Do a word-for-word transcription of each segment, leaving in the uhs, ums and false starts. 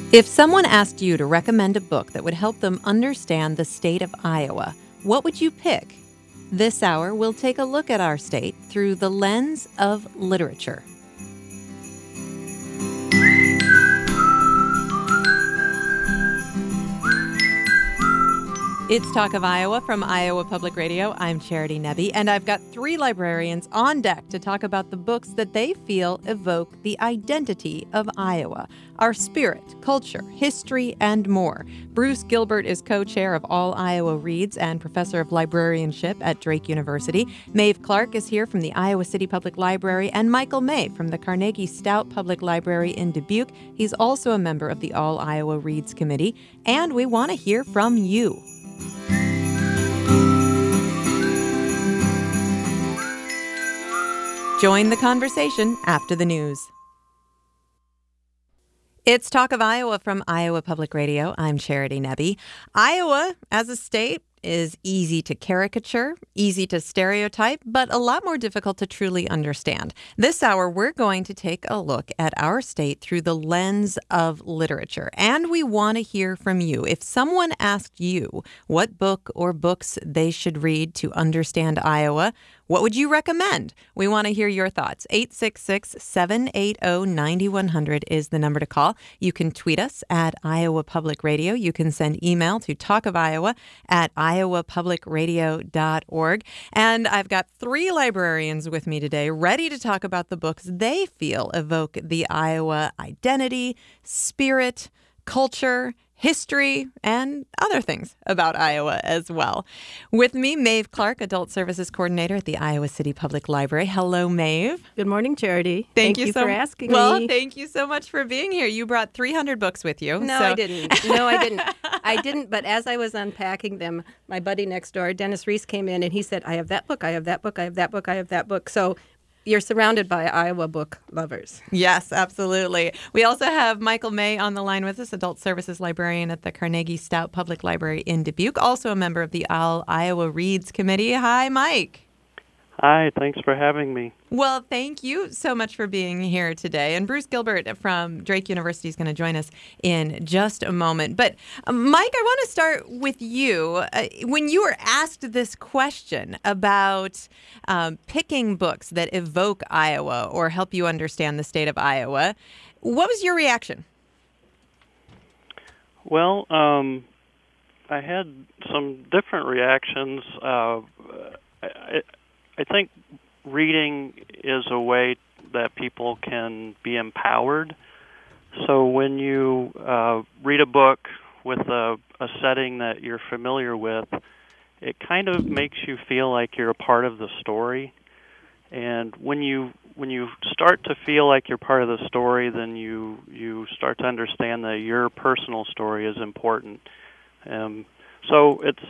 If someone asked you to recommend a book that would help them understand the state of Iowa, what would you pick? This hour, we'll take a look at our state through the lens of literature. It's Talk of Iowa from Iowa Public Radio. I'm Charity Nebbe, and I've got three librarians on deck to talk about the books that they feel evoke the identity of Iowa, our spirit, culture, history, and more. Bruce Gilbert is co-chair of All Iowa Reads and professor of librarianship at Drake University. Maeve Clark is here from the Iowa City Public Library, and Michael May from the Carnegie Stout Public Library in Dubuque. He's also a member of the All Iowa Reads Committee, and we want to hear from you. Join the conversation after the news. It's Talk of Iowa from Iowa Public Radio. I'm Charity Nebbe. Iowa, as a state, is easy to caricature, easy to stereotype, but a lot more difficult to truly understand. This hour, we're going to take a look at our state through the lens of literature, and we want to hear from you. If someone asked you what book or books they should read to understand Iowa, what would you recommend? We want to hear your thoughts. eight six six, seven eight zero, nine one zero zero is the number to call. You can tweet us at Iowa Public Radio. You can send email to talkofiowa at iowa public radio dot org. And I've got three librarians with me today ready to talk about the books they feel evoke the Iowa identity, spirit, culture, history, and other things about Iowa as well. With me, Maeve Clark, Adult Services Coordinator at the Iowa City Public Library. Hello, Maeve. Good morning, Charity. Thank, thank you, you so for asking well, me. Well, thank you so much for being here. You brought three hundred books with you. No, so. I didn't. No, I didn't. I didn't, but as I was unpacking them, my buddy next door, Dennis Reese, came in and he said, I have that book, I have that book, I have that book, I have that book. So you're surrounded by Iowa book lovers. Yes, absolutely. We also have Michael May on the line with us, Adult Services Librarian at the Carnegie Stout Public Library in Dubuque, also a member of the All Iowa Reads Committee. Hi, Mike. Hi, thanks for having me. Well, thank you so much for being here today. And Bruce Gilbert from Drake University is going to join us in just a moment. But uh, Mike, I want to start with you. Uh, when you were asked this question about um, picking books that evoke Iowa or help you understand the state of Iowa, what was your reaction? Well, um, I had some different reactions. Uh, I, I think reading is a way that people can be empowered. So when you uh, read a book with a, a setting that you're familiar with, it kind of makes you feel like you're a part of the story. And when you when you start to feel like you're part of the story, then you you start to understand that your personal story is important. Um, so it's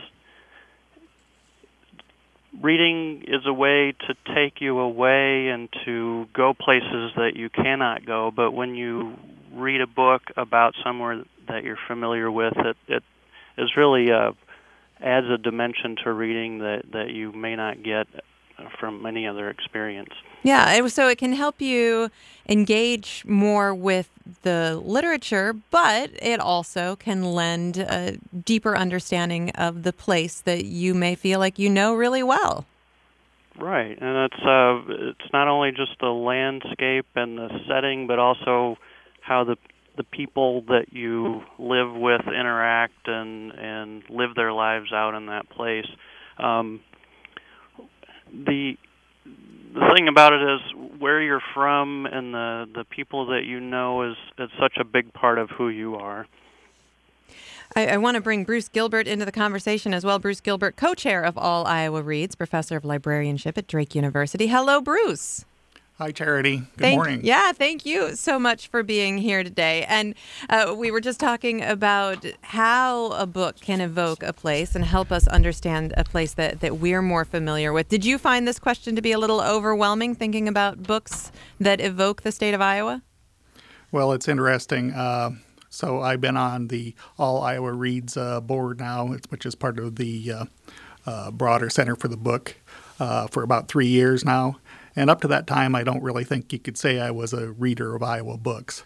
Reading is a way to take you away and to go places that you cannot go, but when you read a book about somewhere that you're familiar with, it, it is really uh, adds a dimension to reading that, that you may not get from any other experience. Yeah, so it can help you engage more with the literature, but it also can lend a deeper understanding of the place that you may feel like you know really well. Right, and it's uh, it's not only just the landscape and the setting, but also how the the people that you live with interact and, and live their lives out in that place. Um, the The thing about it is where you're from and the, the people that you know is, is such a big part of who you are. I, I want to bring Bruce Gilbert into the conversation as well. Bruce Gilbert, co-chair of All Iowa Reads, professor of librarianship at Drake University. Hello, Bruce. Hi, Charity. Good thank, morning. Yeah, thank you so much for being here today. And uh, we were just talking about how a book can evoke a place and help us understand a place that, that we're more familiar with. Did you find this question to be a little overwhelming, thinking about books that evoke the state of Iowa? Well, it's interesting. Uh, so I've been on the All Iowa Reads uh, board now, which is part of the uh, uh, broader Center for the Book, uh, for about three years now. And up to that time, I don't really think you could say I was a reader of Iowa books.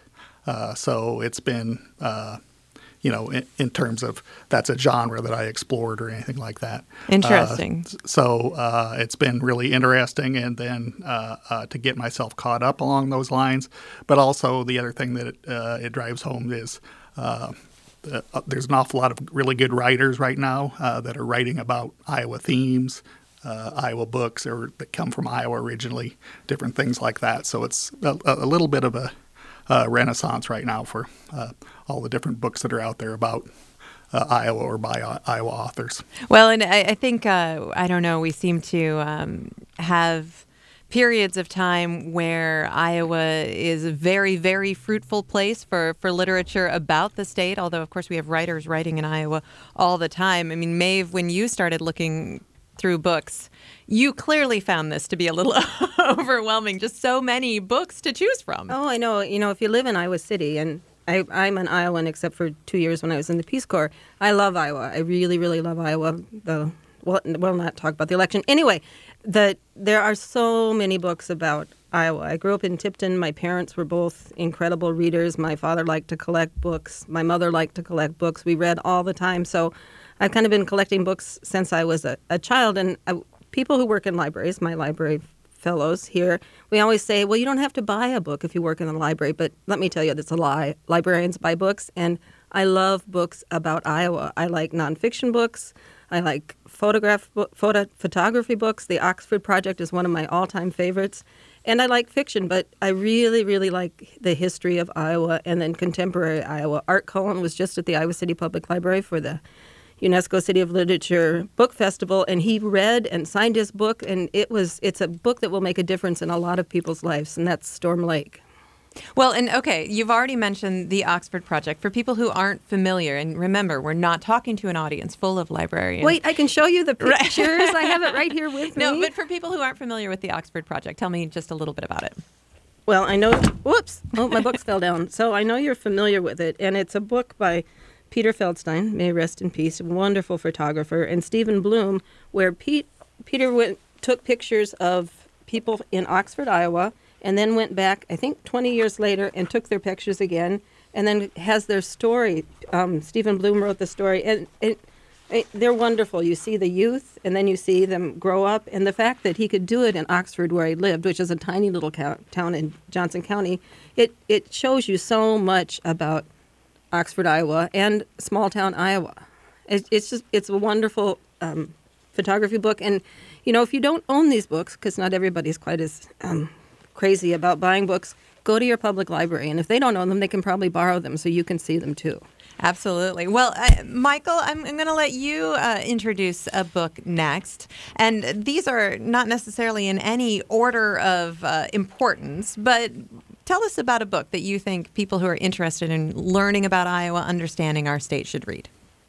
Uh, so it's been, uh, you know, in, in terms of that's a genre that I explored or anything like that. Interesting. Uh, so uh, it's been really interesting, and then uh, uh, to get myself caught up along those lines. But also the other thing that it, uh, it drives home is uh, uh, there's an awful lot of really good writers right now uh, that are writing about Iowa themes, uh, Iowa books, or that come from Iowa originally, different things like that. So it's a, a little bit of a uh, renaissance right now for uh, all the different books that are out there about uh, Iowa or by uh, Iowa authors. Well, and I, I think, uh, I don't know, we seem to um, have periods of time where Iowa is a very, very fruitful place for, for literature about the state, although, of course, we have writers writing in Iowa all the time. I mean, Maeve, when you started looking through books, you clearly found this to be a little overwhelming, just so many books to choose from. Oh, I know. You know, if you live in Iowa City, and I, I'm an Iowan except for two years when I was in the Peace Corps, I love Iowa. I really, really love Iowa. The well, we'll not talk about the election. Anyway, the, there are so many books about Iowa. I grew up in Tipton. My parents were both incredible readers. My father liked to collect books. My mother liked to collect books. We read all the time. So I've kind of been collecting books since I was a, a child. And I, people who work in libraries, my library fellows here, we always say, well, you don't have to buy a book if you work in the library. But let me tell you, that's a lie. Librarians buy books, and I love books about Iowa. I like nonfiction books. I like photograph, photo, photography books. The Oxford Project is one of my all-time favorites. And I like fiction, but I really, really like the history of Iowa and then contemporary Iowa. Art Cohen was just at the Iowa City Public Library for the UNESCO City of Literature Book Festival, and he read and signed his book, and it was it's a book that will make a difference in a lot of people's lives, and that's Storm Lake. Well, and okay, you've already mentioned the Oxford Project. For people who aren't familiar, and remember, we're not talking to an audience full of librarians. Wait, I can show you the pictures. I have it right here with me. No, but for people who aren't familiar with the Oxford Project, tell me just a little bit about it. Well, I know, whoops, oh, my books fell down. So I know you're familiar with it, and it's a book by Peter Feldstein, may rest in peace, a wonderful photographer, and Stephen Bloom, where Pete, Peter went, took pictures of people in Oxford, Iowa, and then went back, I think, twenty years later and took their pictures again, and then has their story. Um, Stephen Bloom wrote the story, and it, it, they're wonderful. You see the youth, and then you see them grow up, and the fact that he could do it in Oxford, where he lived, which is a tiny little co- town in Johnson County, it, it shows you so much about Oxford, Iowa, and small town Iowa. It, it's just, it's a wonderful um, photography book. And, you know, if you don't own these books, because not everybody's quite as um, crazy about buying books, go to your public library. And if they don't own them, they can probably borrow them so you can see them too. Absolutely. Well, uh, Michael, I'm, I'm going to let you uh, introduce a book next. And these are not necessarily in any order of uh, importance, but tell us about a book that you think people who are interested in learning about Iowa, understanding our state, should read.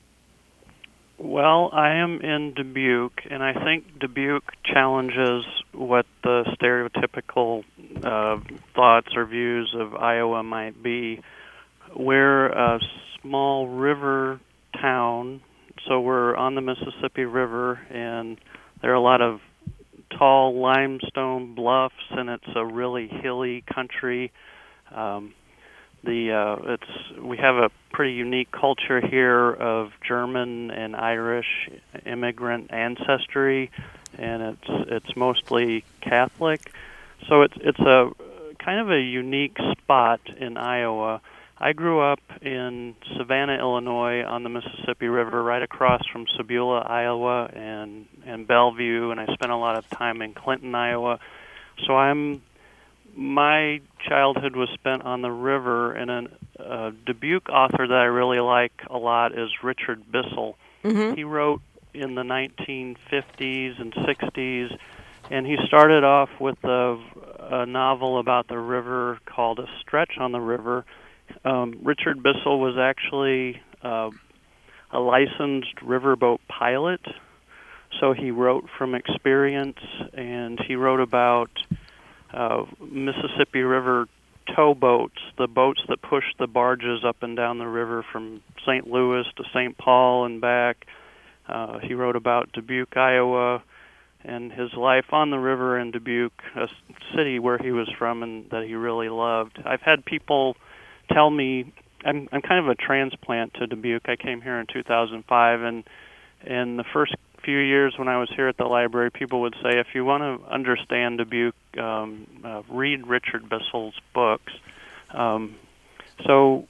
Well, I am in Dubuque, and I think Dubuque challenges what the stereotypical uh, thoughts or views of Iowa might be. We're a small river town, so we're on the Mississippi River, and there are a lot of tall limestone bluffs, and it's a really hilly country. Um, the uh, it's we have a pretty unique culture here of German and Irish immigrant ancestry, and it's it's mostly Catholic. So it's it's a kind of a unique spot in Iowa. I grew up in Savannah, Illinois, on the Mississippi River, right across from Sebula, Iowa, and and Bellevue, and I spent a lot of time in Clinton, Iowa. So I'm my childhood was spent on the river, and a uh, Dubuque author that I really like a lot is Richard Bissell. Mm-hmm. He wrote in the nineteen fifties and sixties, and he started off with a, a novel about the river called A Stretch on the River. Um, Richard Bissell was actually uh, a licensed riverboat pilot, so he wrote from experience, and he wrote about uh, Mississippi River towboats, the boats that push the barges up and down the river from Saint Louis to Saint Paul and back. Uh, he wrote about Dubuque, Iowa, and his life on the river in Dubuque, a city where he was from and that he really loved. I've had people tell me, I'm I'm kind of a transplant to Dubuque. I came here in two thousand five, and in the first few years when I was here at the library, people would say, if you want to understand Dubuque, um, uh, read Richard Bissell's books. Um, so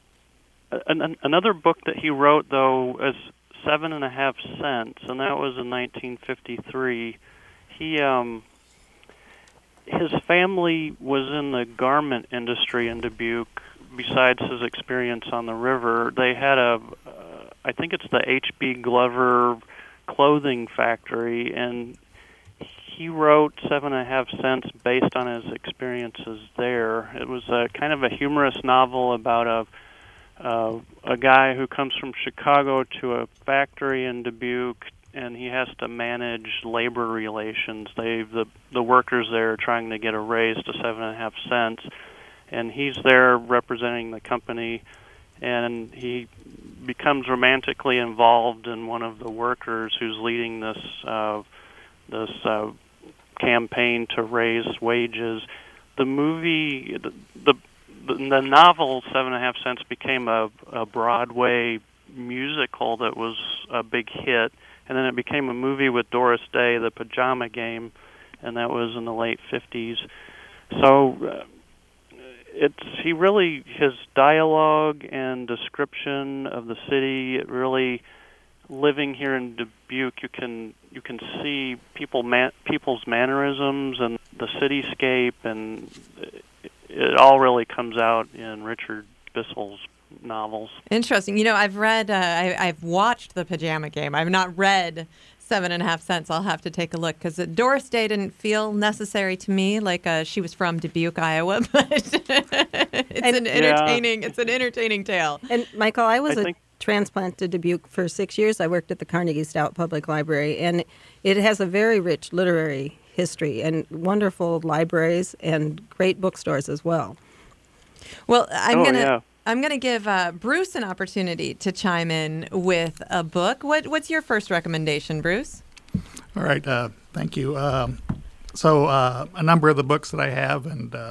an, another book that he wrote, though, is Seven and a Half Cents, and that was in nineteen fifty-three. He um, his family was in the garment industry in Dubuque. Besides his experience on the river, they had a, uh, I think it's the H B Glover clothing factory, and he wrote Seven and a Half Cents based on his experiences there. It was a kind of a humorous novel about a uh, a guy who comes from Chicago to a factory in Dubuque, and he has to manage labor relations. They the the workers there are trying to get a raise to seven and a half cents, and he's there representing the company, and he becomes romantically involved in one of the workers who's leading this uh, this uh, campaign to raise wages. The movie, the, the the novel Seven and a Half Cents became a, a Broadway musical that was a big hit, and then it became a movie with Doris Day, The Pajama Game, and that was in the late fifties. So uh, it's he really his dialogue and description of the city. It really living here in Dubuque, you can you can see people man, people's mannerisms and the cityscape, and it, it all really comes out in Richard Bissell's novels. Interesting. You know, I've read, uh, I, I've watched The Pajama Game. I've not read Seven and a Half Cents. I'll have to take a look, because Doris Day didn't feel necessary to me, like uh, she was from Dubuque, Iowa. But it's and, an entertaining, yeah. it's an entertaining tale. And Michael, I was I a think- transplant to Dubuque for six years. I worked at the Carnegie Stout Public Library, and it has a very rich literary history and wonderful libraries and great bookstores as well. Well, I'm oh, gonna. Yeah. I'm going to give uh, Bruce an opportunity to chime in with a book. What, what's your first recommendation, Bruce? All right. Uh, thank you. Um, so uh, a number of the books that I have, and uh,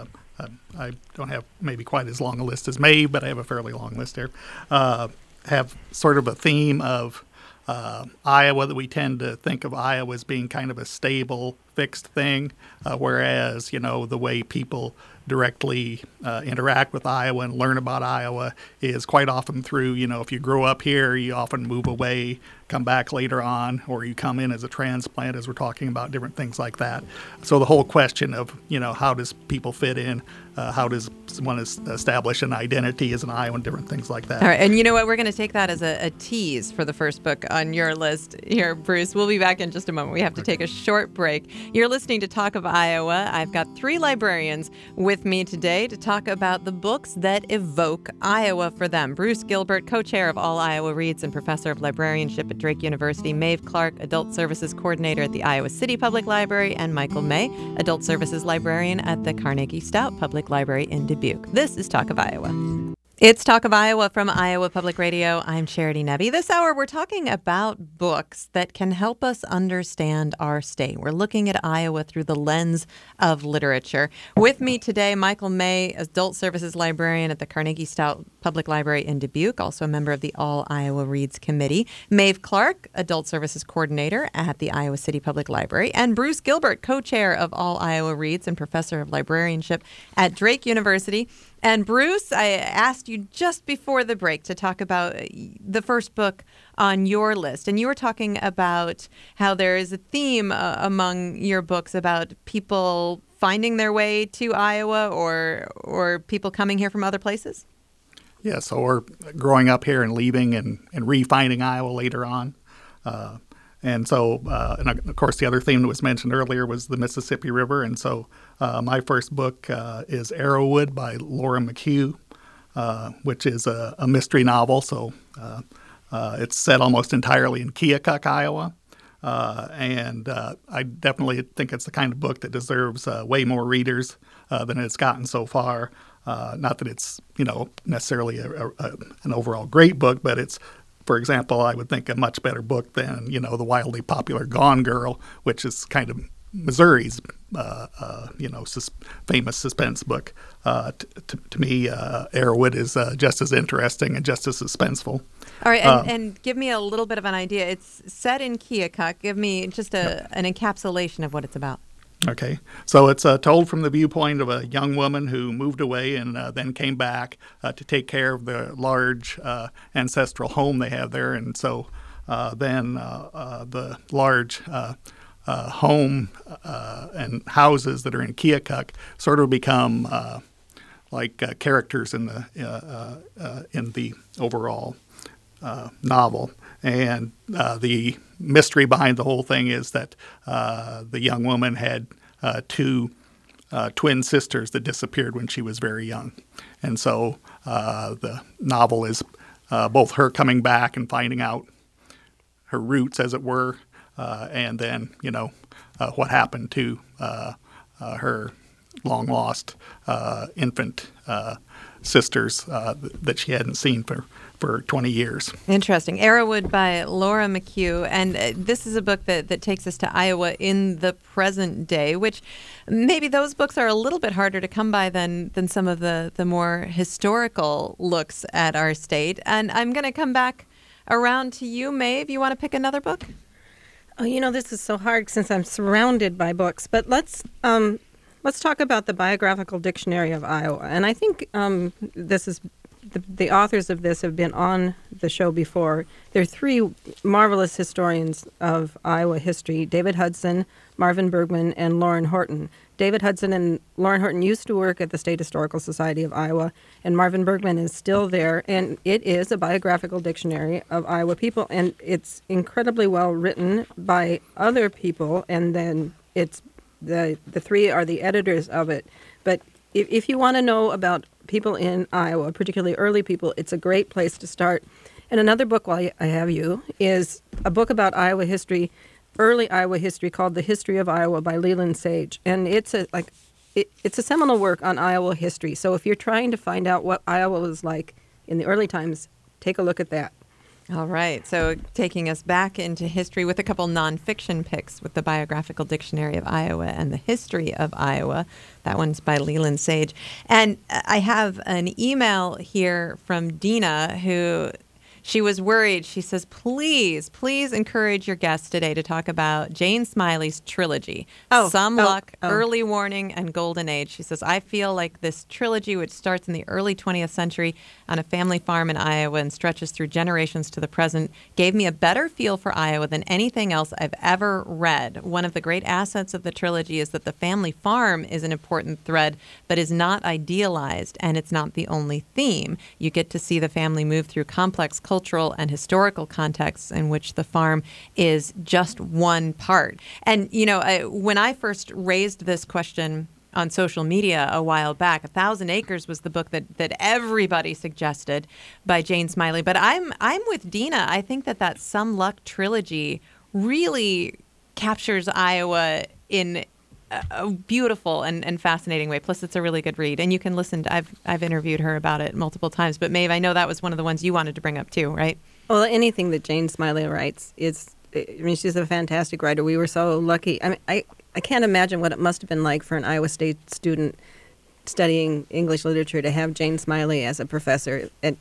I don't have maybe quite as long a list as Maeve, but I have a fairly long list here, uh, have sort of a theme of uh, Iowa, that we tend to think of Iowa as being kind of a stable, fixed thing, uh, whereas, you know, the way people directly uh, interact with Iowa and learn about Iowa is quite often through, you know, if you grow up here, you often move away, come back later on, or you come in as a transplant, as we're talking about different things like that. So the whole question of, you know, how does people fit in, uh, how does one establish an identity as an Iowan, different things like that. All right, and you know what? We're going to take that as a, a tease for the first book on your list here, Bruce. We'll be back in just a moment. We have to take a short break. You're listening to Talk of Iowa. I've got three librarians with me today to talk about the books that evoke Iowa for them. Bruce Gilbert, co-chair of All Iowa Reads and professor of librarianship at Drake University; Maeve Clark, adult services coordinator at the Iowa City Public Library; and Michael May, adult services librarian at the Carnegie Stout Public Library in Dubuque. This is Talk of Iowa. It's Talk of Iowa from Iowa Public Radio. I'm Charity Nebbe. This hour, we're talking about books that can help us understand our state. We're looking at Iowa through the lens of literature. With me today, Michael May, adult services librarian at the Carnegie Stout Public Library in Dubuque, also a member of the All Iowa Reads Committee; Maeve Clark, adult services coordinator at the Iowa City Public Library; and Bruce Gilbert, co-chair of All Iowa Reads and professor of librarianship at Drake University. And Bruce, I asked you just before the break to talk about the first book on your list. And you were talking about how there is a theme uh, among your books about people finding their way to Iowa, or or people coming here from other places. Yeah, so we're growing up here and leaving and, and re-finding Iowa later on. Uh, And so, uh, and of course, the other theme that was mentioned earlier was the Mississippi River. And so uh, my first book uh, is Arrowwood by Laura McHugh, uh, which is a, a mystery novel. So uh, uh, it's set almost entirely in Keokuk, Iowa. Uh, and uh, I definitely think it's the kind of book that deserves uh, way more readers uh, than it's gotten so far. Uh, not that it's, you know, necessarily a, a, a, an overall great book, but it's, for example, I would think a much better book than, you know, the wildly popular Gone Girl, which is kind of Missouri's uh, uh, you know, sus- famous suspense book. Uh, t- t- to me, uh, Arrowwood is uh, just as interesting and just as suspenseful. All right, and, Um, and give me a little bit of an idea. It's set in Keokuk. Give me just a, an encapsulation of what it's about. Okay, so it's uh, told from the viewpoint of a young woman who moved away and uh, then came back uh, to take care of the large uh, ancestral home they have there. And so uh, then uh, uh, the large uh, uh, home uh, and houses that are in Keokuk sort of become uh, like uh, characters in the uh, uh, uh, in the overall uh, novel. And uh, the mystery behind the whole thing is that uh, the young woman had uh, two uh, twin sisters that disappeared when she was very young. And so uh, the novel is uh, both her coming back and finding out her roots, as it were, uh, and then, you know, uh, what happened to uh, uh, her long-lost uh, infant uh, sisters uh, that she hadn't seen for for twenty years. Interesting. Arrowwood by Laura McHugh. And uh, this is a book that, that takes us to Iowa in the present day, which maybe those books are a little bit harder to come by than, than some of the, the more historical looks at our state. And I'm going to come back around to you, Maeve. You want to pick another book? Oh, you know, this is so hard since I'm surrounded by books. But let's um, let's talk about the Biographical Dictionary of Iowa. And I think um, this is the, the authors of this have been on the show before. They're three marvelous historians of Iowa history: David Hudson, Marvin Bergman, and Lauren Horton. David Hudson and Lauren Horton used to work at the State Historical Society of Iowa, and Marvin Bergman is still there. And it is a biographical dictionary of Iowa people, and it's incredibly well written by other people. And then it's the the three are the editors of it. But if if you want to know about people in Iowa, particularly early people, it's a great place to start. And another book, while I have you, is a book about Iowa history. Early Iowa history called The History of Iowa by Leland Sage. And it's a like it, it's a seminal work on Iowa history. So if you're trying to find out what Iowa was like in the early times, take a look at that. All right. So taking us back into history with a couple nonfiction picks with the Biographical Dictionary of Iowa and the History of Iowa. That one's by Leland Sage. And I have an email here from Dina who... She was worried. She says, please, please encourage your guests today to talk about Jane Smiley's trilogy, Oh, Some oh, Luck, oh. Early Warning, and Golden Age. She says, I feel like this trilogy, which starts in the early twentieth century on a family farm in Iowa and stretches through generations to the present, gave me a better feel for Iowa than anything else I've ever read. One of the great assets of the trilogy is that the family farm is an important thread, but is not idealized, and it's not the only theme. You get to see the family move through complex culture cultural and historical contexts in which the farm is just one part. And, you know, I, when I first raised this question on social media a while back, A Thousand Acres was the book that, that everybody suggested by Jane Smiley. But I'm I'm with Dina. I think that that Some Luck trilogy really captures Iowa in a beautiful and, and fascinating way. Plus, it's a really good read, and you can listen to. I've I've interviewed her about it multiple times. But Maeve, I know that was one of the ones you wanted to bring up too, right? Well, anything that Jane Smiley writes is. I mean, she's a fantastic writer. We were so lucky. I mean, I I can't imagine what it must have been like for an Iowa State student studying English literature to have Jane Smiley as a professor. And,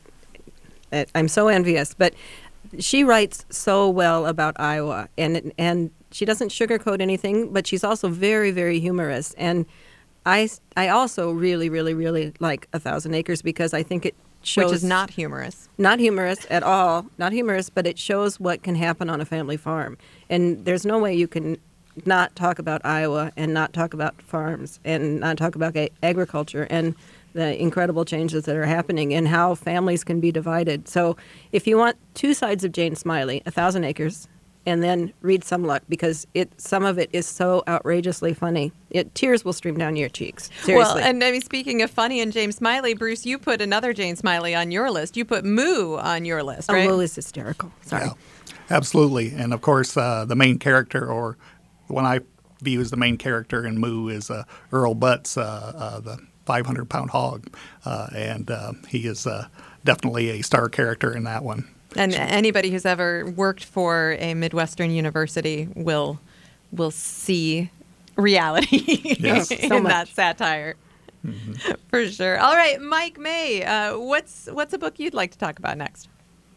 and I'm so envious. But she writes so well about Iowa, and and. She doesn't sugarcoat anything, but she's also very, very humorous. And I, I also really, really, really like A Thousand Acres because I think it shows... Which is not humorous. Not humorous at all. Not humorous, but it shows what can happen on a family farm. And there's no way you can not talk about Iowa and not talk about farms and not talk about a- agriculture and the incredible changes that are happening and how families can be divided. So if you want two sides of Jane Smiley, A Thousand Acres... and then read Some Luck because it some of it is so outrageously funny. It tears will stream down your cheeks. Seriously. Well, and I mean, speaking of funny and Jane Smiley, Bruce, you put another Jane Smiley on your list. You put Moo on your list, right? Oh, Moo is hysterical. Sorry. Yeah, absolutely. And of course, uh, the main character, or the one I view as the main character in Moo, is uh, Earl Butts, uh, uh, the five hundred pound hog. Uh, and uh, he is uh, definitely a star character in that one. And anybody who's ever worked for a Midwestern university will will see reality Yes. in So much. that satire. Mm-hmm. For sure. All right, Mike May, uh, what's what's a book you'd like to talk about next?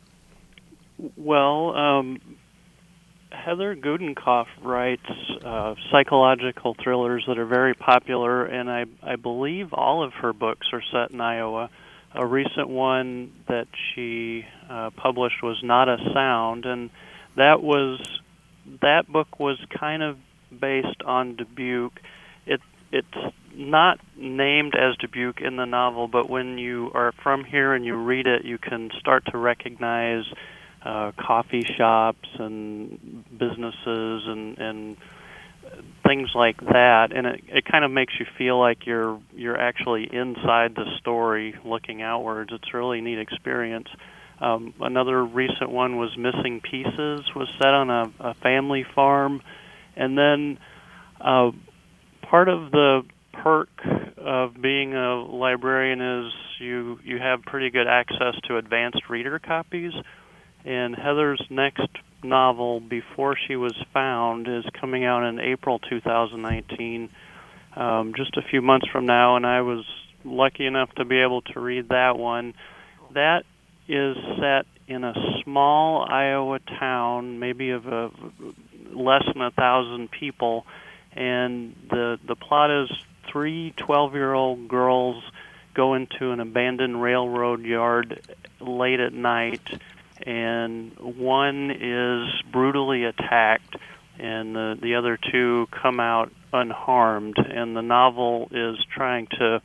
Well, um, Heather Gudenkauf writes uh, psychological thrillers that are very popular, and I, I believe all of her books are set in Iowa. A recent one that she uh, published was Not a Sound, and that was that book was kind of based on Dubuque. It it's not named as Dubuque in the novel, but when you are from here and you read it, you can start to recognize uh, coffee shops and businesses and, and things like that, and it, it kind of makes you feel like you're you're actually inside the story, looking outwards. It's a really neat experience. Um, another recent one was Missing Pieces, was set on a, a family farm, and then uh, part of the perk of being a librarian is you you have pretty good access to advanced reader copies. And Heather's next novel, Before She Was Found, is coming out in April two thousand nineteen, um, just a few months from now, and I was lucky enough to be able to read that one. That is set in a small Iowa town, maybe of a, less than a thousand people, and the the plot is three twelve-year-old girls go into an abandoned railroad yard late at night, and one is brutally attacked, and the, the other two come out unharmed. And the novel is trying to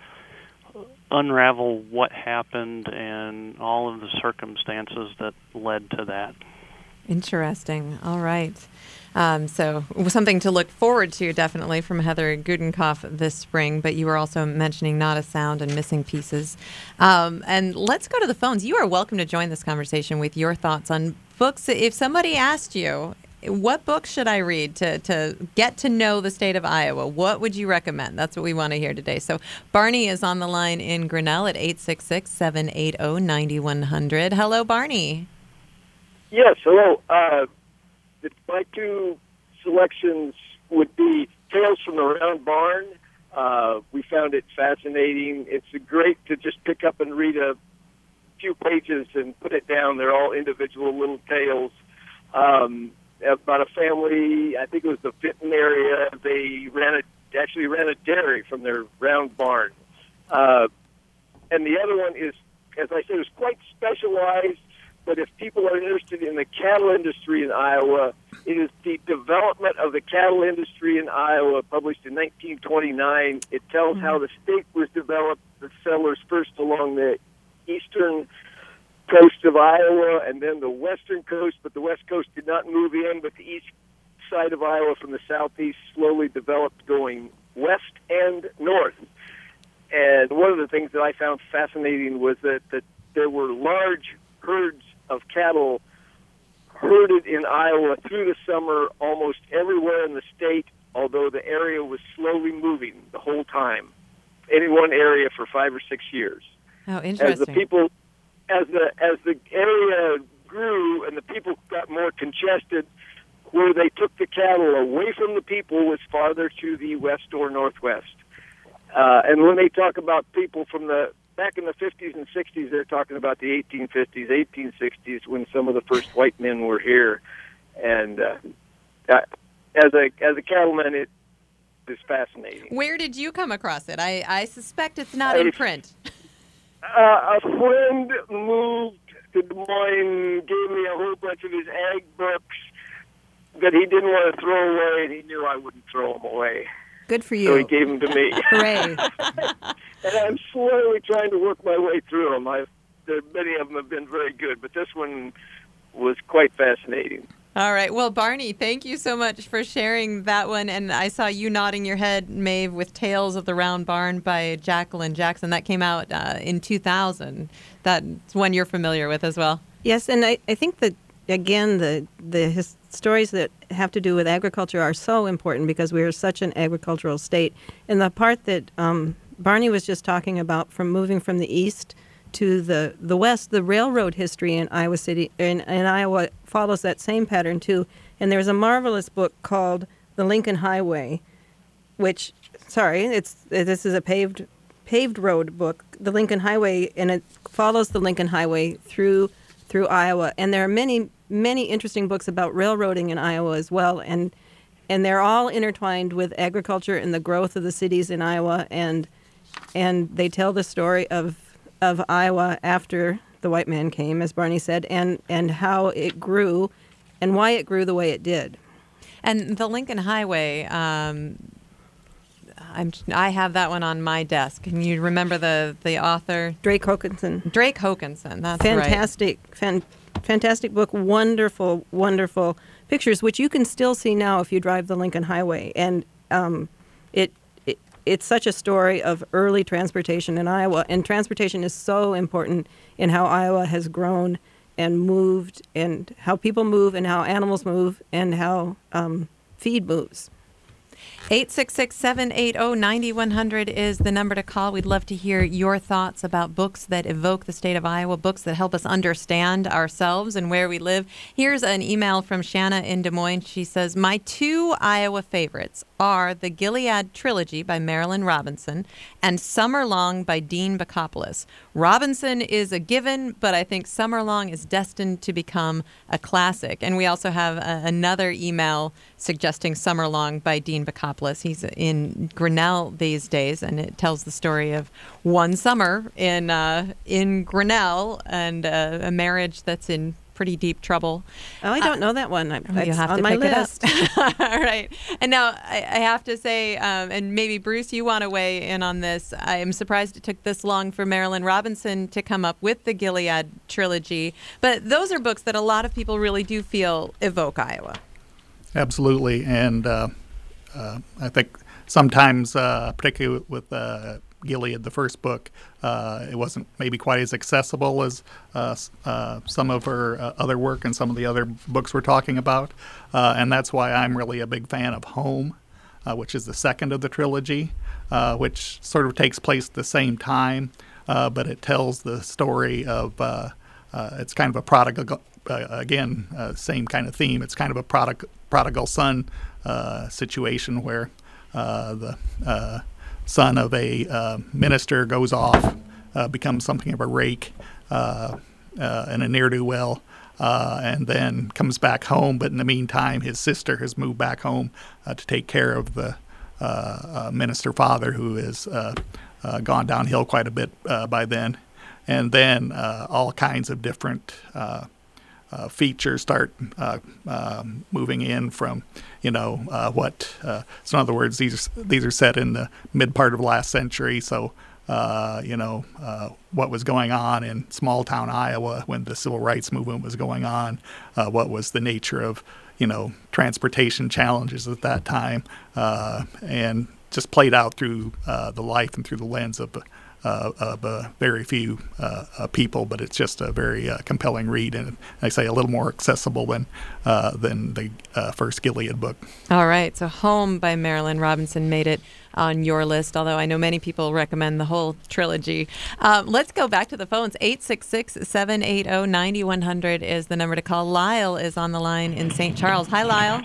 unravel what happened and all of the circumstances that led to that. Interesting. All right. Um, so something to look forward to, definitely, from Heather Gudenkauf this spring. But you were also mentioning Not a Sound and Missing Pieces. Um, and let's go to the phones. You are welcome to join this conversation with your thoughts on books. If somebody asked you, what books should I read to, to get to know the state of Iowa, what would you recommend? That's what we want to hear today. So Barney is on the line in Grinnell at eight six six, seven eight zero, nine one zero zero. Hello, Barney. Yes, hello. Uh, my two selections would be Tales from the Round Barn. Uh, we found it fascinating. It's great to just pick up and read a few pages and put it down. They're all individual little tales um, about a family. I think it was the Vinton area. They ran a, actually ran a dairy from their round barn. Uh, and the other one is, as I said, is quite specialized. But if people are interested in the cattle industry in Iowa, it is The Development of the Cattle Industry in Iowa, published in nineteen twenty-nine. It tells how the state was developed, the settlers first along the eastern coast of Iowa and then the western coast, but the west coast did not move in, but the east side of Iowa from the southeast slowly developed going west and north. And one of the things that I found fascinating was that, that there were large herds of cattle herded in Iowa through the summer almost everywhere in the state, although the area was slowly moving the whole time, in one area for five or six years. Oh, As interesting. the people, as the as the area grew and the people got more congested, where they took the cattle away from the people was farther to the west or northwest. Uh, and when they talk about people from the back in the fifties and sixties, they're talking about the eighteen fifties, eighteen sixties, when some of the first white men were here. And uh, as a as a cattleman, it is fascinating. Where did you come across it? I, I suspect it's not in print. Uh, a friend moved to Des Moines, gave me a whole bunch of his ag books that he didn't want to throw away, and he knew I wouldn't throw them away. Good for So you. he gave them to me. Hooray. And I'm slowly trying to work my way through them. I've, there, many of them have been very good, but this one was quite fascinating. All right. Well, Barney, thank you so much for sharing that one. And I saw you nodding your head, Maeve, with Tales of the Round Barn by Jacqueline Jackson. That came out uh, in two thousand. That's one you're familiar with as well. Yes, and I, I think that, again, the, the his stories that have to do with agriculture are so important because we are such an agricultural state. And the part that um, Barney was just talking about, from moving from the east to the, the west, the railroad history in Iowa City, in, in Iowa, follows that same pattern too. And there's a marvelous book called The Lincoln Highway which, sorry, it's this is a paved paved road book, the Lincoln Highway, and it follows the Lincoln Highway through through Iowa. And there are many, many interesting books about railroading in Iowa as well. And and they're all intertwined with agriculture and the growth of the cities in Iowa. And and they tell the story of of Iowa after the white man came, as Barney said, and, and how it grew and why it grew the way it did. And the Lincoln Highway, um, I'm, I have that one on my desk. Can you remember the, the author? Drake Hokanson. Drake Hokanson, that's fantastic, right. Fan, fantastic book, wonderful, wonderful pictures, which you can still see now if you drive the Lincoln Highway. And um, it, it it's such a story of early transportation in Iowa. And transportation is so important in how Iowa has grown and moved, and how people move, and how animals move, and how um, feed moves. eight six six, seven eight zero, nine one zero zero is the number to call. We'd love to hear your thoughts about books that evoke the state of Iowa, books that help us understand ourselves and where we live. Here's an email from Shanna in Des Moines. She says, my two Iowa favorites are the Gilead Trilogy by Marilynne Robinson and Summerlong by Dean Bacopoulos. Robinson is a given, but I think Summerlong is destined to become a classic. And we also have a, another email suggesting Summerlong by Dean Bacopoulos. He's in Grinnell these days, and it tells the story of one summer in uh, in Grinnell and uh, a marriage that's in pretty deep trouble. Oh, I don't uh, know that one. I, you have on to my pick list. It up. All right. And now I, I have to say, um, and maybe Bruce, you want to weigh in on this. I am surprised it took this long for Marilynne Robinson to come up with the Gilead Trilogy. But those are books that a lot of people really do feel evoke Iowa. Absolutely. And uh, uh, I think sometimes, uh, particularly with uh, Gilead, the first book, uh, it wasn't maybe quite as accessible as uh, uh, some of her uh, other work and some of the other books we're talking about. Uh, and that's why I'm really a big fan of Home, uh, which is the second of the trilogy, uh, which sort of takes place at the same time, uh, but it tells the story of, uh, uh, it's kind of a prodigal, uh, again, uh, same kind of theme. It's kind of a prodig- prodigal son uh, situation where uh, the uh, son of a uh, minister goes off, uh, becomes something of a rake uh, uh, and a ne'er-do-well, uh, and then comes back home. But in the meantime, his sister has moved back home uh, to take care of the uh, uh, minister father, who has uh, uh, gone downhill quite a bit uh, by then. And then uh, all kinds of different uh, Uh, features start uh, um, moving in from, you know, uh, what. Uh, so in other words, these are, these are set in the mid part of last century. So, uh, you know, uh, what was going on in small town Iowa when the civil rights movement was going on? Uh, what was the nature of, you know, transportation challenges at that time? Uh, and just played out through uh, the life and through the lens of Uh, of uh, very few uh, uh, people, but it's just a very uh, compelling read, and I say a little more accessible than uh, than the uh, first Gilead book. All right, so Home by Marilynne Robinson made it on your list, although I know many people recommend the whole trilogy. Um, let's go back to the phones. eight six six, seven eight zero, nine one zero zero is the number to call. Lyle is on the line in Saint Charles. Hi, Lyle.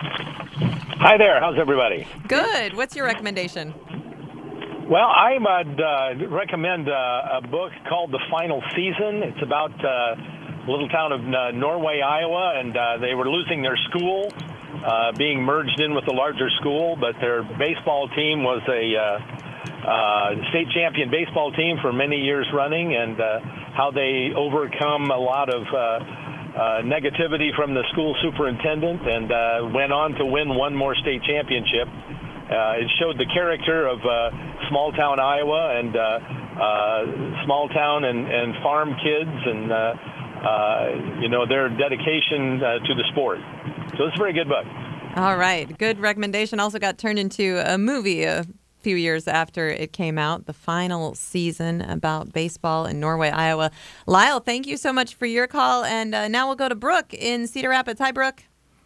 Hi there. How's everybody? Good. What's your recommendation? Well, I would uh, recommend uh, a book called The Final Season. It's about uh, a little town of uh, Norway, Iowa, and uh, they were losing their school, uh, being merged in with a larger school, but their baseball team was a uh, uh, state champion baseball team for many years running, and uh, how they overcome a lot of uh, uh, negativity from the school superintendent and uh, went on to win one more state championship. Uh, it showed the character of uh, small-town Iowa and uh, uh, small-town and, and farm kids and, uh, uh, you know, their dedication uh, to the sport. So it's a very good book. All right. Good recommendation. Also got turned into a movie a few years after it came out, The Final Season, about baseball in Norway, Iowa. Lyle, thank you so much for your call. And uh, now we'll go to Brooke in Cedar Rapids. Hi, Brooke.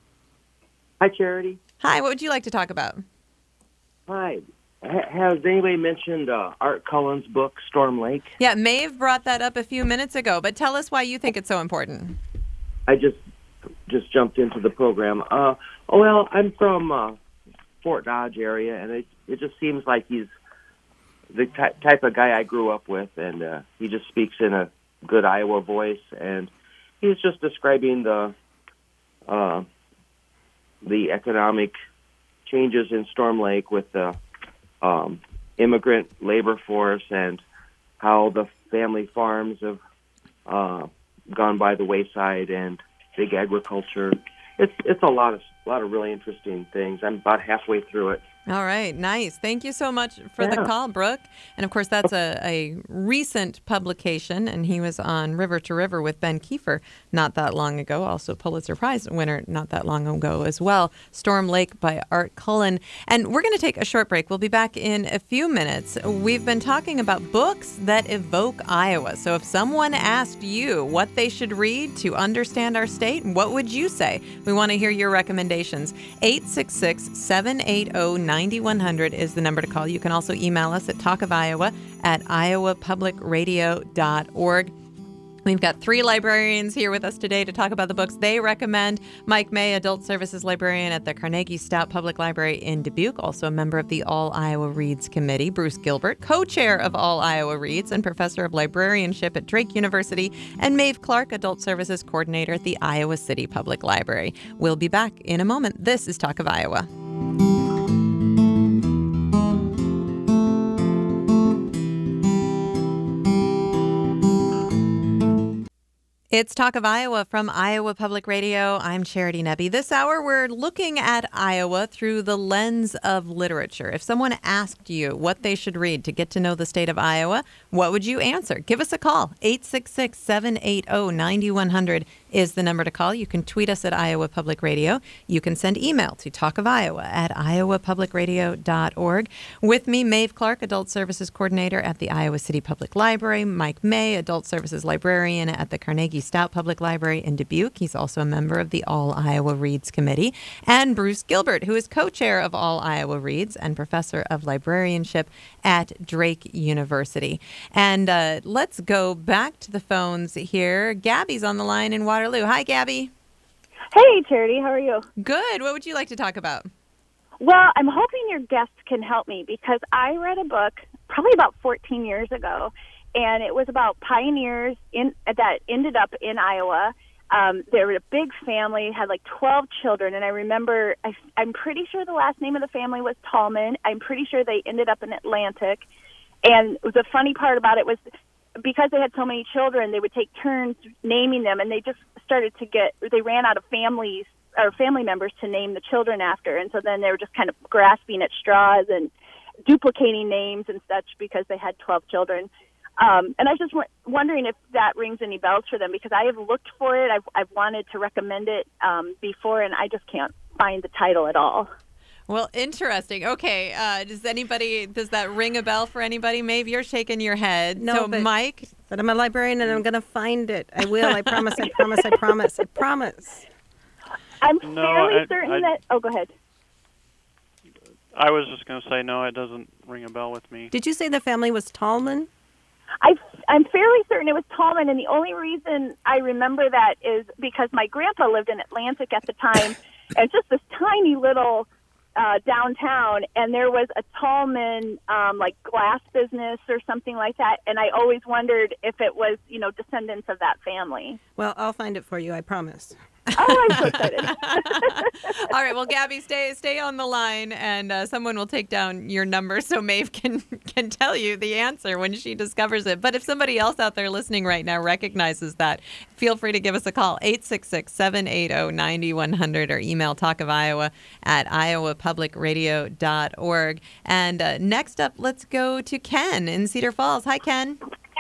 Hi, Charity. Hi. What would you like to talk about? Hi. H- has anybody mentioned uh, Art Cullen's book, Storm Lake? Yeah, Maeve brought that up a few minutes ago, but tell us why you think it's so important. I just just jumped into the program. Uh, oh, well, I'm from uh, Fort Dodge area, and it it just seems like he's the ty- type of guy I grew up with, and uh, he just speaks in a good Iowa voice, and he's just describing the uh, the economic changes in Storm Lake with the um, immigrant labor force and how the family farms have uh, gone by the wayside and big agriculture. It's it's a lot of a lot of really interesting things. I'm about halfway through it. All right, nice. Thank you so much for Yeah. the call, Brooke. And of course, that's a, a recent publication, and he was on River to River with Ben Kiefer not that long ago, also Pulitzer Prize winner not that long ago as well. Storm Lake by Art Cullen. And we're going to take a short break. We'll be back in a few minutes. We've been talking about books that evoke Iowa. So if someone asked you what they should read to understand our state, what would you say? We want to hear your recommendations. eight six six, seven eight zero, nine one zero zero is the number to call. You can also email us at talk of iowa at iowa public radio dot org. We've got three librarians here with us today to talk about the books they recommend. Mike May, Adult Services Librarian at the Carnegie Stout Public Library in Dubuque, also a member of the All Iowa Reads Committee. Bruce Gilbert, co-chair of All Iowa Reads and professor of librarianship at Drake University. And Maeve Clark, Adult Services Coordinator at the Iowa City Public Library. We'll be back in a moment. This is Talk of Iowa. It's Talk of Iowa from Iowa Public Radio. I'm Charity Nebbe. This hour, we're looking at Iowa through the lens of literature. If someone asked you what they should read to get to know the state of Iowa, what would you answer? Give us a call. eight six six, seven eight zero, nine one zero zero is the number to call. You can tweet us at Iowa Public Radio. You can send email to talkofiowa at iowa public radio dot org. With me, Maeve Clark, Adult Services Coordinator at the Iowa City Public Library. Mike May, Adult Services Librarian at the Carnegie Stout Public Library in Dubuque. He's also a member of the All Iowa Reads Committee. And Bruce Gilbert, who is co-chair of All Iowa Reads and professor of librarianship at Drake University. And uh, let's go back to the phones here. Gabby's on the line in Waterloo. Hi, Gabby. Hey, Charity. How are you? Good. What would you like to talk about? Well, I'm hoping your guests can help me because I read a book probably about fourteen years ago, and it was about pioneers in that ended up in Iowa. Um, they were a big family, had like twelve children, and I remember, I, I'm pretty sure the last name of the family was Tallman. I'm pretty sure they ended up in Atlantic. And the funny part about it was because they had so many children, they would take turns naming them, and they just started to get, they ran out of families or family members to name the children after. And so then they were just kind of grasping at straws and duplicating names and such because they had twelve children. Um, and I was just w- wondering if that rings any bells for them, because I have looked for it. I've, I've wanted to recommend it um, before, and I just can't find the title at all. Well, interesting. Okay. Uh, does anybody, does that ring a bell for anybody? Maeve, you're shaking your head. No, so, but, Mike? But I'm a librarian, and I'm going to find it. I will. I promise. I promise. I promise. I promise. I'm No, fairly I- certain I- that... Oh, go ahead. I was just going to say, no, it doesn't ring a bell with me. Did you say the family was Tallman? I, I'm fairly certain it was Tallman, and the only reason I remember that is because my grandpa lived in Atlantic at the time, and it's just this tiny little uh, downtown, and there was a Tallman, um, like, glass business or something like that, and I always wondered if it was, you know, descendants of that family. Well, I'll find it for you. I promise. Oh, I'm so excited. All right. Well, Gabby, stay stay on the line, and uh, someone will take down your number so Maeve can can tell you the answer when she discovers it. But if somebody else out there listening right now recognizes that, feel free to give us a call, eight six six, seven eight zero, nine one zero zero, or email talkofiowa at iowa public radio dot org. And uh, next up, let's go to Ken in Cedar Falls. Hi, Ken.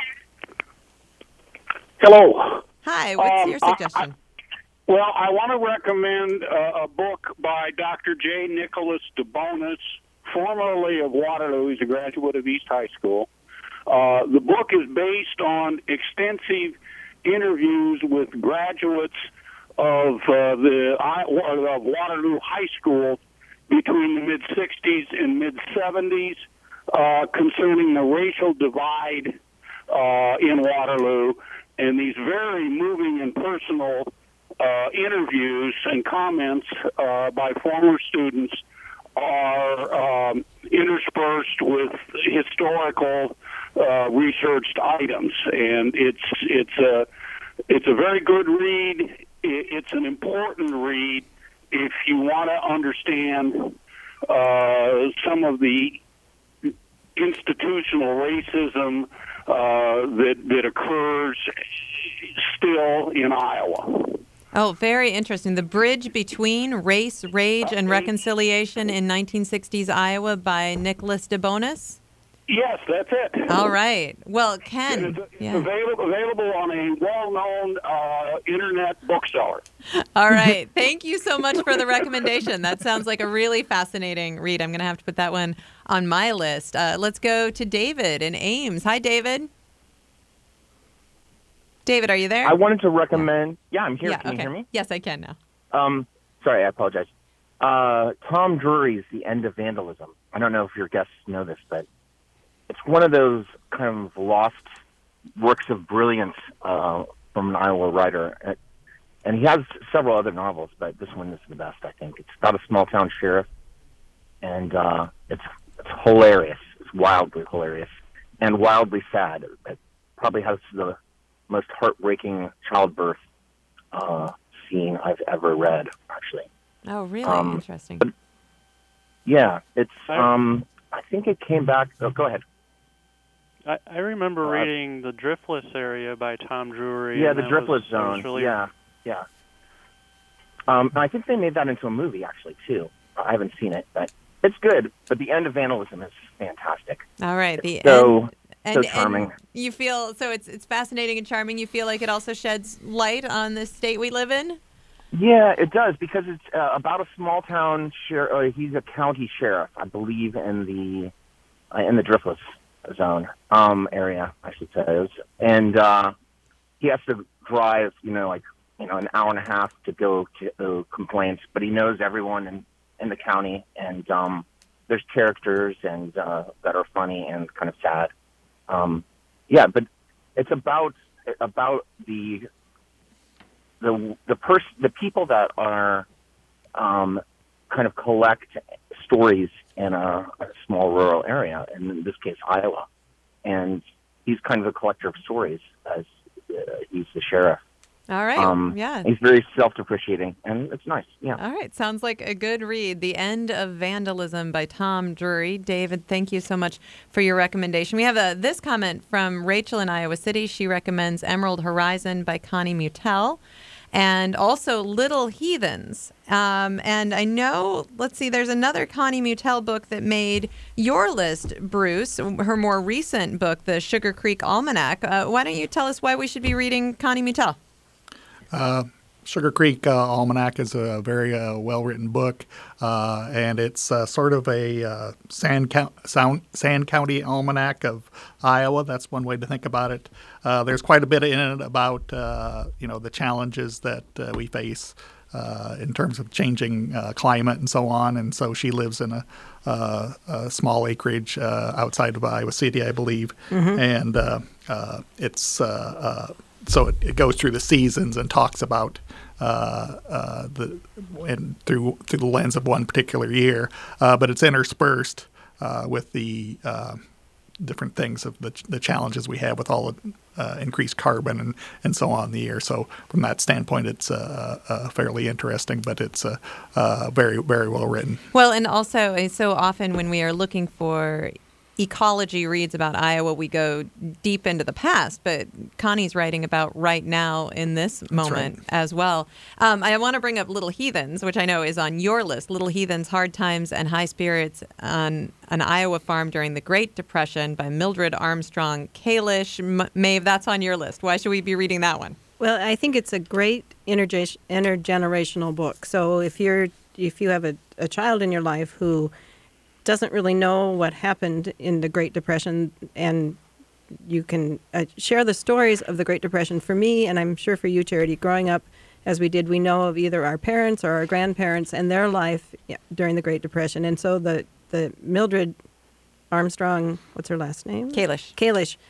Hello. Hi. What's Um, your I- I- suggestion? Well, I want to recommend uh, a book by Doctor J. Nicholas DeBonis, formerly of Waterloo. He's a graduate of East High School. Uh, the book is based on extensive interviews with graduates of uh, the of Waterloo High School between the mid sixties and mid seventies uh, concerning the racial divide uh, in Waterloo, and these very moving and personal Uh, interviews and comments uh, by former students are um, interspersed with historical uh, researched items, and it's it's a it's a very good read. It's an important read if you want to understand uh, some of the institutional racism uh, that that occurs still in Iowa. Oh, very interesting. The Bridge Between Race, Rage, and Reconciliation in nineteen sixties Iowa by Nicholas DeBonis. Yes, that's it. All right. Well, Ken. It's, it's yeah. available, available on a well-known uh, internet bookseller. All right. Thank you so much for the recommendation. That sounds like a really fascinating read. I'm going to have to put that one on my list. Uh, let's go to David in Ames. Hi, David. David, are you there? I wanted to recommend. Yeah, I'm here. Yeah, can okay. you hear me? Yes, I can now. Um, sorry, I apologize. Uh, Tom Drury's The End of Vandalism. I don't know if your guests know this, but it's one of those kind of lost works of brilliance uh, from an Iowa writer. And he has several other novels, but this one is the best, I think. It's about a small-town sheriff, and uh, it's, it's hilarious. It's wildly hilarious and wildly sad. It probably has the most heartbreaking childbirth uh, scene I've ever read, actually. Oh, really? Um, Interesting. But, yeah, it's, um, I think it came back, oh, go ahead. I, I remember Uh, reading The Driftless Area by Tom Drury. Yeah, and the that Driftless was, that Zone, was really yeah, yeah. Um, and I think they made that into a movie, actually, too. I haven't seen it, but it's good. But The End of Vandalism is fantastic. All right. The So, end. so And, charming. and you feel so it's it's fascinating and charming. You feel like it also sheds light on the state we live in. Yeah, it does, because it's uh, about a small town sheriff. Uh, he's a county sheriff, I believe, in the uh, in the Driftless Zone um, area, I should say. And uh, he has to drive, you know, like you know, an hour and a half to go to uh, complaints, but he knows everyone in in the county, and um, there's characters and uh, that are funny and kind of sad. Um, yeah, but it's about about the the the pers- the people that are um, kind of collect stories in a, a small rural area, and in this case, Iowa. And he's kind of a collector of stories, as uh, he's the sheriff. All right. Um, yeah. He's very self-depreciating, and it's nice. Yeah. All right. Sounds like a good read. The End of Vandalism by Tom Drury. David, thank you so much for your recommendation. We have a, this comment from Rachel in Iowa City. She recommends Emerald Horizon by Connie Mutel, and also Little Heathens. Um, and I know, let's see, there's another Connie Mutel book that made your list, Bruce, her more recent book, the Sugar Creek Almanac. Uh, why don't you tell us why we should be reading Connie Mutel? Uh, Sugar Creek uh, Almanac is a very uh, well-written book, uh, and it's uh, sort of a uh, Sand, Count, Sound, Sand County Almanac of Iowa. That's one way to think about it. Uh, there's quite a bit in it about uh, you know the challenges that uh, we face uh, in terms of changing uh, climate and so on. And so she lives in a, uh, a small acreage uh, outside of Iowa City, I believe, mm-hmm. and uh, uh, it's. Uh, uh, So it, it goes through the seasons and talks about uh, uh, the and through through the lens of one particular year, uh, but it's interspersed uh, with the uh, different things of the the challenges we have with all the uh, increased carbon and, and so on in the year. So from that standpoint, it's uh, uh, fairly interesting, but it's uh, uh, very very well written. Well, and also so often when we are looking for ecology reads about Iowa, we go deep into the past, but Connie's writing about right now in this moment right. as well. Um, I want to bring up Little Heathens, which I know is on your list. Little Heathens, Hard Times and High Spirits on an Iowa Farm During the Great Depression by Mildred Armstrong Kalish. M- Maeve, that's on your list. Why should we be reading that one? Well, I think it's a great interge- intergenerational book. So if you're if you have a, a child in your life who doesn't really know what happened in the Great Depression, and you can uh, share the stories of the Great Depression. For me, and I'm sure for you, Charity, growing up as we did, we know of either our parents or our grandparents and their life during the Great Depression. And so the, the Mildred Armstrong, what's her last name? Kalish. Kalish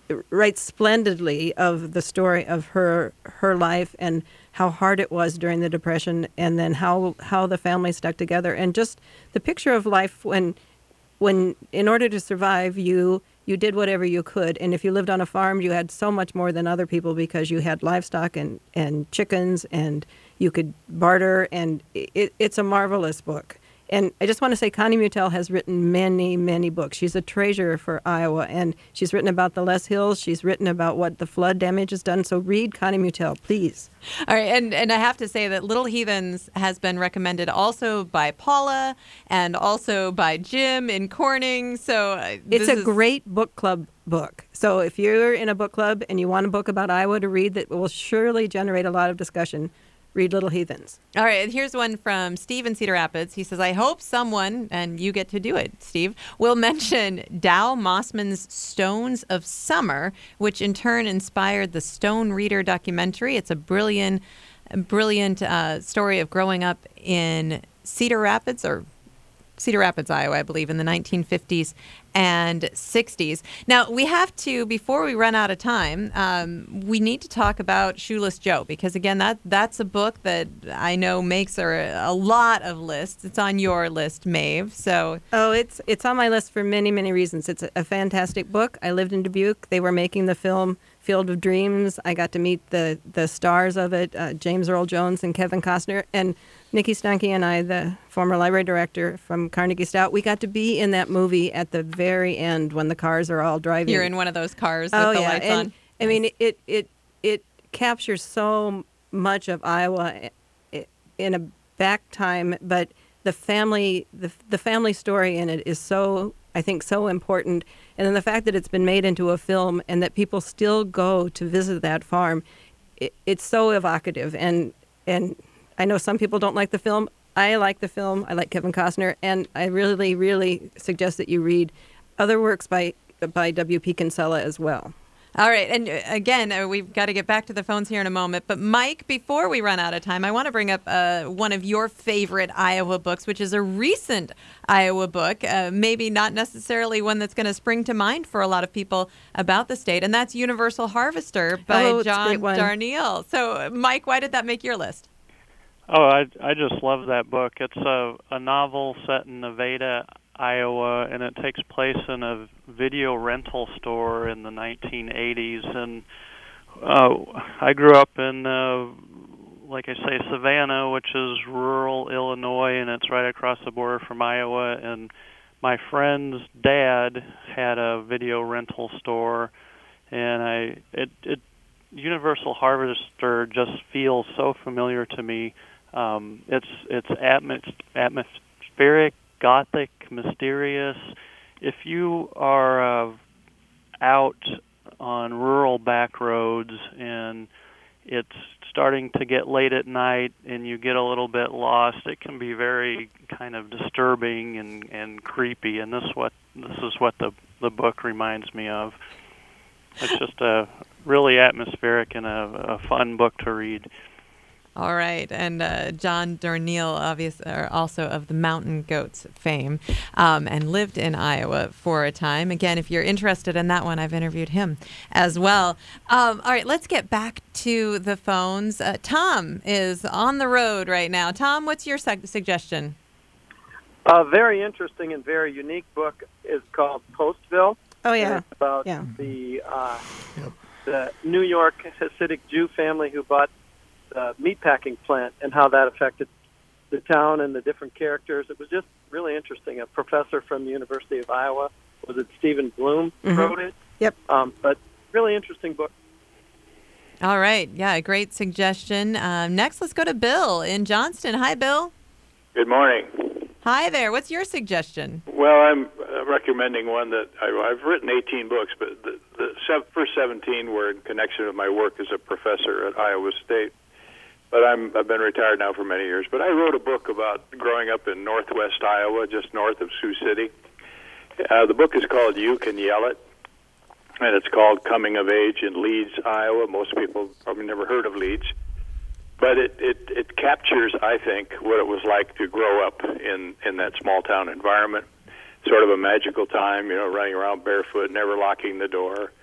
writes splendidly of the story of her her life and how hard it was during the Depression, and then how how the family stuck together, and just the picture of life when when in order to survive you you did whatever you could, and if you lived on a farm you had so much more than other people because you had livestock and and chickens, and you could barter, and it, it's a marvelous book. And I just want to say Connie Mutel has written many, many books. She's a treasure for Iowa, and she's written about the Les Hills. She's written about what the flood damage has done. So read Connie Mutel, please. All right, and, and I have to say that Little Heathens has been recommended also by Paula and also by Jim in Corning. So uh, it's a is... great book club book. So if you're in a book club and you want a book about Iowa to read that will surely generate a lot of discussion, read Little Heathens. All right, and here's one from Steve in Cedar Rapids. He says, I hope someone, and you get to do it, Steve, will mention Dow Mossman's Stones of Summer, which in turn inspired the Stone Reader documentary. It's a brilliant, brilliant uh, story of growing up in Cedar Rapids, or Cedar Rapids, Iowa, I believe, in the nineteen fifties and sixties. Now, we have to, before we run out of time, um, we need to talk about Shoeless Joe, because, again, that that's a book that I know makes a, a lot of lists. It's on your list, Maeve. So, oh, it's it's on my list for many, many reasons. It's a, a fantastic book. I lived in Dubuque. They were making the film Field of Dreams. I got to meet the, the stars of it, uh, James Earl Jones and Kevin Costner. And Nikki Stanke and I, the former library director from Carnegie Stout, we got to be in that movie at the very end when the cars are all driving. You're in one of those cars with oh, the yeah. lights and, on. I mean, it, it, it captures so much of Iowa in a back time, but the family, the, the family story in it is so, I think, so important. And then the fact that it's been made into a film and that people still go to visit that farm, it, it's so evocative. And and I know some people don't like the film. I like the film. I like Kevin Costner. And I really, really suggest that you read other works by by W P Kinsella as well. All right. And uh, again, uh, we've got to get back to the phones here in a moment. But Mike, before we run out of time, I want to bring up uh, one of your favorite Iowa books, which is a recent Iowa book, uh, maybe not necessarily one that's going to spring to mind for a lot of people about the state. And that's Universal Harvester by oh, John Darnielle. So, Mike, why did that make your list? Oh, I, I just love that book. It's a, a novel set in Nevada, Iowa, and it takes place in a video rental store in the nineteen eighties. And uh, I grew up in, uh, like I say, Savannah, which is rural Illinois, and it's right across the border from Iowa. And my friend's dad had a video rental store, and I it, it Universal Harvester just feels so familiar to me. Um, it's it's atmos- atmospheric, gothic, mysterious. If you are uh, out on rural back roads and it's starting to get late at night and you get a little bit lost, it can be very kind of disturbing and, and creepy. And this what this is what the the book reminds me of. It's just a really atmospheric and a, a fun book to read. All right, and uh, John Darnielle, obviously, also of the Mountain Goats fame, um, and lived in Iowa for a time. Again, if you're interested in that one, I've interviewed him as well. Um, all right, let's get back to the phones. Uh, Tom is on the road right now. Tom, what's your su- suggestion? A very interesting and very unique book is called Postville. Oh, yeah. It's about yeah. the uh, yep. the New York Hasidic Jew family who bought the meatpacking plant and how that affected the town and the different characters. It was just really interesting. A professor from the University of Iowa, was it Stephen Bloom, mm-hmm. wrote it? Yep. Um, but really interesting book. All right. Yeah, a great suggestion. Um, next, let's go to Bill in Johnston. Hi, Bill. Good morning. Hi there. What's your suggestion? Well, I'm uh, recommending one that I, I've written eighteen books, but the, the sev- first seventeen were in connection with my work as a professor at Iowa State. But I'm, I've been retired now for many years. But I wrote a book about growing up in northwest Iowa, just north of Sioux City. Uh, the book is called You Can Yell It, and it's called Coming of Age in Leeds, Iowa. Most people probably never heard of Leeds. But it, it, it captures, I think, what it was like to grow up in, in that small-town environment. Sort of a magical time, you know, running around barefoot, never locking the door.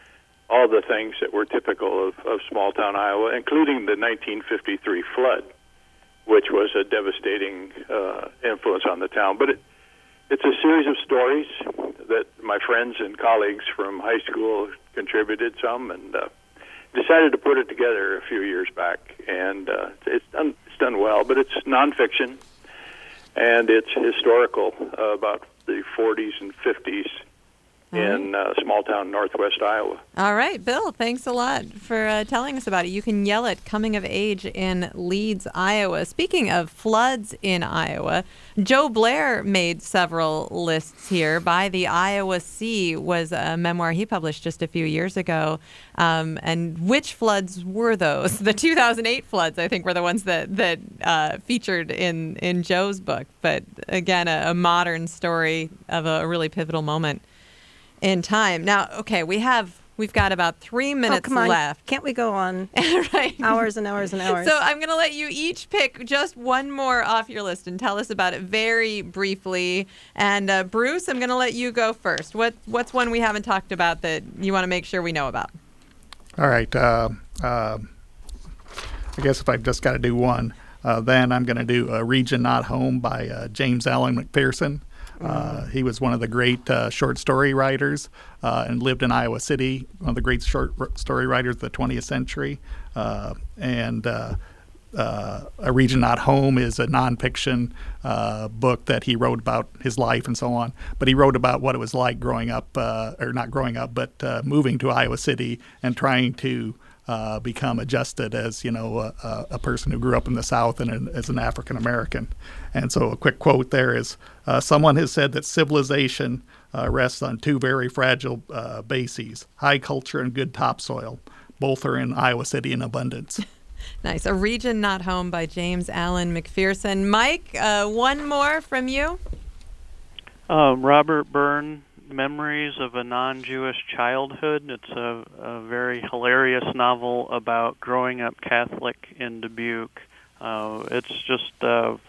all the things that were typical of, of small-town Iowa, including the nineteen fifty-three flood, which was a devastating uh, influence on the town. But it, it's a series of stories that my friends and colleagues from high school contributed some, and uh, decided to put it together a few years back. And uh, it's done, it's done well, but it's nonfiction, and it's historical uh, about the forties and fifties in uh, small-town northwest Iowa. All right, Bill, thanks a lot for uh, telling us about it. You can yell it, Coming of Age in Leeds, Iowa. Speaking of floods in Iowa, Joe Blair made several lists here. By the Iowa Sea was a memoir he published just a few years ago. Um, and which floods were those? The two thousand eight floods, I think, were the ones that, that uh, featured in, in Joe's book. But again, a, a modern story of a really pivotal moment in time. Now, okay, we have we've got about three minutes oh, come on. left. Can't we go on right. hours and hours and hours? So I'm going to let you each pick just one more off your list and tell us about it very briefly. And uh, Bruce, I'm going to let you go first. What what's one we haven't talked about that you want to make sure we know about? All right. Uh, uh, I guess if I've just got to do one, uh, then I'm going to do A Region Not Home by uh, James Allen McPherson. Uh, he was one of the great uh, short story writers uh, and lived in Iowa City, one of the great short story writers of the twentieth century. Uh, and uh, uh, A Region Not Home is a nonfiction uh, book that he wrote about his life and so on. But he wrote about what it was like growing up, uh, or not growing up, but uh, moving to Iowa City and trying to Uh, become adjusted as, you know, a, a person who grew up in the South and an, as an African American. And so a quick quote there is, uh, someone has said that civilization uh, rests on two very fragile uh, bases, high culture and good topsoil. Both are in Iowa City in abundance. Nice. A Region Not Home by James Allen McPherson. Mike, uh, one more from you. Um, Robert Byrne, Memories of a Non-Jewish Childhood. It's a, a very hilarious novel about growing up Catholic in Dubuque. Uh, it's just, uh,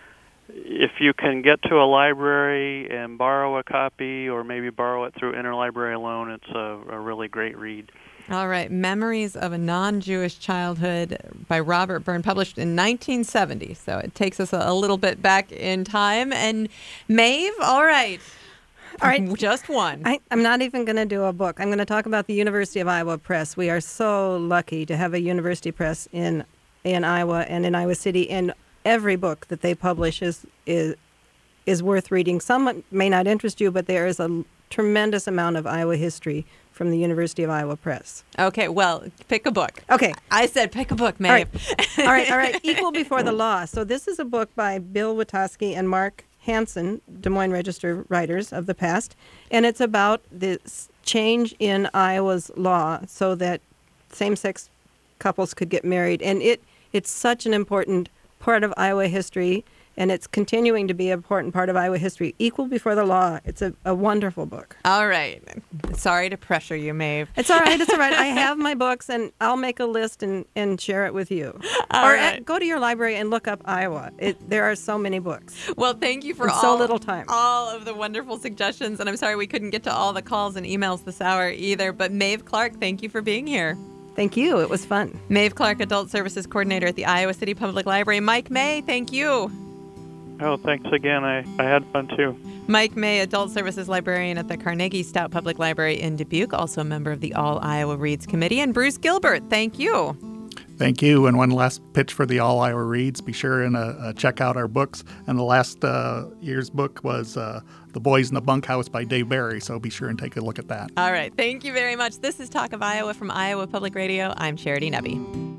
if you can get to a library and borrow a copy or maybe borrow it through Interlibrary Loan, it's a, a really great read. All right. Memories of a Non-Jewish Childhood by Robert Byrne, published in nineteen seventy. So it takes us a, a little bit back in time. And Maeve, all right. All right. Just one. I, I'm not even going to do a book. I'm going to talk about the University of Iowa Press. We are so lucky to have a university press in in Iowa and in Iowa City, and every book that they publish is is, is worth reading. Some may not interest you, but there is a tremendous amount of Iowa history from the University of Iowa Press. Okay, well, pick a book. Okay. I said pick a book, Maeve. All right, all right. All right. Equal Before the Law. So this is a book by Bill Witowski and Mark Hansen, Des Moines Register writers of the past, and it's about this change in Iowa's law so that same-sex couples could get married. And it it's such an important part of Iowa history, and it's continuing to be an important part of Iowa history. Equal Before the Law. It's a, a wonderful book. All right. Sorry to pressure you, Maeve. It's all right. It's all right. I have my books, and I'll make a list and, and share it with you. All or right. at, go to your library and look up Iowa. It, there are so many books. Well, thank you for in all, so little time. all of the wonderful suggestions. And I'm sorry we couldn't get to all the calls and emails this hour either. But Maeve Clark, thank you for being here. Thank you. It was fun. Maeve Clark, Adult Services Coordinator at the Iowa City Public Library. Mike May, thank you. Oh, thanks again. I, I had fun too. Mike May, Adult Services Librarian at the Carnegie Stout Public Library in Dubuque, also a member of the All Iowa Reads Committee. And Bruce Gilbert, thank you. Thank you. And one last pitch for the All Iowa Reads. Be sure and uh, uh, check out our books. And the last uh, year's book was uh, The Boys in the Bunkhouse by Dave Barry. So be sure and take a look at that. All right. Thank you very much. This is Talk of Iowa from Iowa Public Radio. I'm Charity Nebbe.